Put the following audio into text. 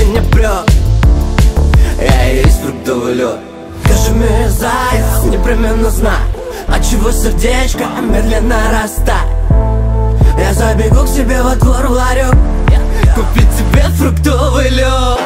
меня прет. Я и есть фруктовый лед. Скажи мне, заяц, непременно знай, отчего сердечко медленно растает. Я забегу к себе во двор в ларек, купить тебе фруктовый лед.